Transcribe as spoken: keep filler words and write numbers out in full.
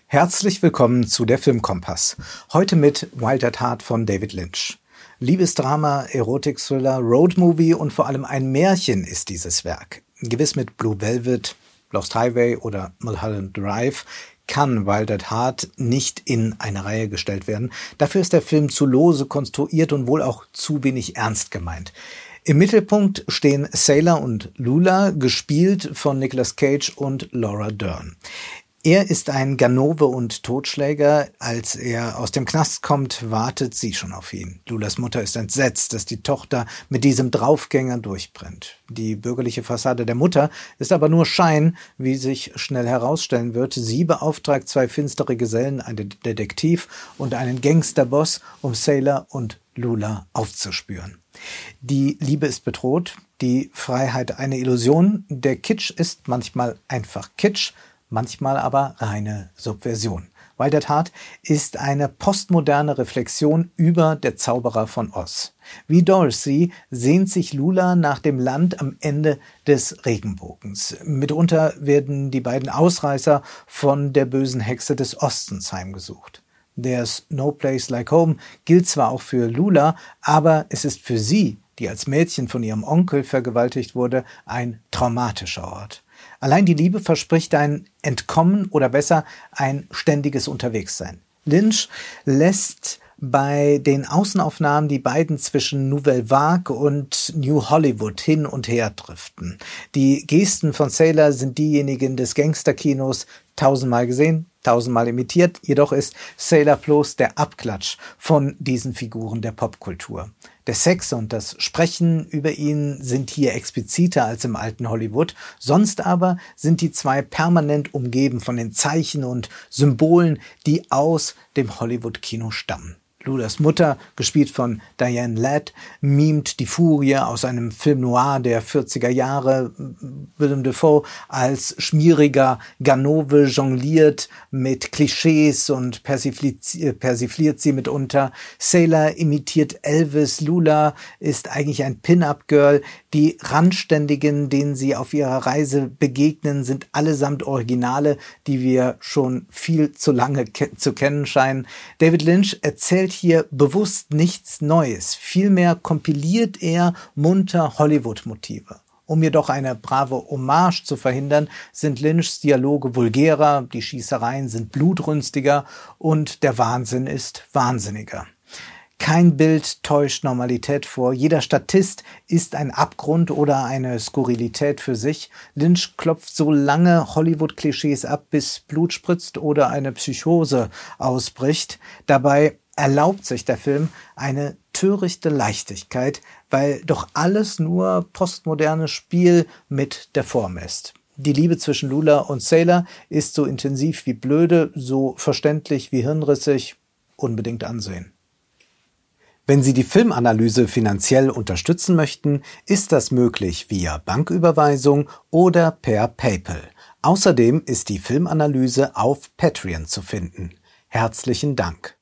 Herzlich willkommen zu der Filmkompass. Heute mit Wild at Heart von David Lynch. Liebesdrama, Erotik-Thriller, Roadmovie und vor allem ein Märchen ist dieses Werk. Gewiss mit Blue Velvet, Lost Highway oder Mulholland Drive kann Wild at Heart nicht in eine Reihe gestellt werden. Dafür ist der Film zu lose konstruiert und wohl auch zu wenig ernst gemeint. Im Mittelpunkt stehen Sailor und Lula, gespielt von Nicolas Cage und Laura Dern. Er ist ein Ganove und Totschläger. Als er aus dem Knast kommt, wartet sie schon auf ihn. Lulas Mutter ist entsetzt, dass die Tochter mit diesem Draufgänger durchbrennt. Die bürgerliche Fassade der Mutter ist aber nur Schein, wie sich schnell herausstellen wird. Sie beauftragt zwei finstere Gesellen, einen Detektiv und einen Gangsterboss, um Sailor und Lula aufzuspüren. Die Liebe ist bedroht, die Freiheit eine Illusion. Der Kitsch ist manchmal einfach Kitsch, manchmal aber reine Subversion. Wild at Heart ist eine postmoderne Reflexion über Der Zauberer von Oz. Wie Dorothy sehnt sich Lula nach dem Land am Ende des Regenbogens. Mitunter werden die beiden Ausreißer von der bösen Hexe des Ostens heimgesucht. There's No Place Like Home gilt zwar auch für Lula, aber es ist für sie, die als Mädchen von ihrem Onkel vergewaltigt wurde, ein traumatischer Ort. Allein die Liebe verspricht ein Entkommen oder besser ein ständiges Unterwegssein. Lynch lässt bei den Außenaufnahmen die beiden zwischen Nouvelle Vague und New Hollywood hin und her driften. Die Gesten von Sailor sind diejenigen des Gangsterkinos, tausendmal gesehen, tausendmal imitiert, jedoch ist Sailor bloß der Abklatsch von diesen Figuren der Popkultur. Der Sex und das Sprechen über ihn sind hier expliziter als im alten Hollywood, sonst aber sind die zwei permanent umgeben von den Zeichen und Symbolen, die aus dem Hollywood-Kino stammen. Lulas Mutter, gespielt von Diane Ladd, mimt die Furie aus einem Film noir der vierziger Jahre. Willem Dafoe als schmieriger Ganove jongliert mit Klischees und persifliert sie mitunter. Sailor imitiert Elvis. Lula ist eigentlich ein Pin-Up-Girl. Die Randständigen, denen sie auf ihrer Reise begegnen, sind allesamt Originale, die wir schon viel zu lange ke- zu kennen scheinen. David Lynch erzählt hier bewusst nichts Neues. Vielmehr kompiliert er munter Hollywood-Motive. Um jedoch eine brave Hommage zu verhindern, sind Lynchs Dialoge vulgärer, die Schießereien sind blutrünstiger und der Wahnsinn ist wahnsinniger. Kein Bild täuscht Normalität vor. Jeder Statist ist ein Abgrund oder eine Skurrilität für sich. Lynch klopft so lange Hollywood-Klischees ab, bis Blut spritzt oder eine Psychose ausbricht. Dabei erlaubt sich der Film eine törichte Leichtigkeit, weil doch alles nur postmodernes Spiel mit der Form ist. Die Liebe zwischen Lula und Sailor ist so intensiv wie blöde, so verständlich wie hirnrissig. Unbedingt ansehen. Wenn Sie die Filmanalyse finanziell unterstützen möchten, ist das möglich via Banküberweisung oder per PayPal. Außerdem ist die Filmanalyse auf Patreon zu finden. Herzlichen Dank.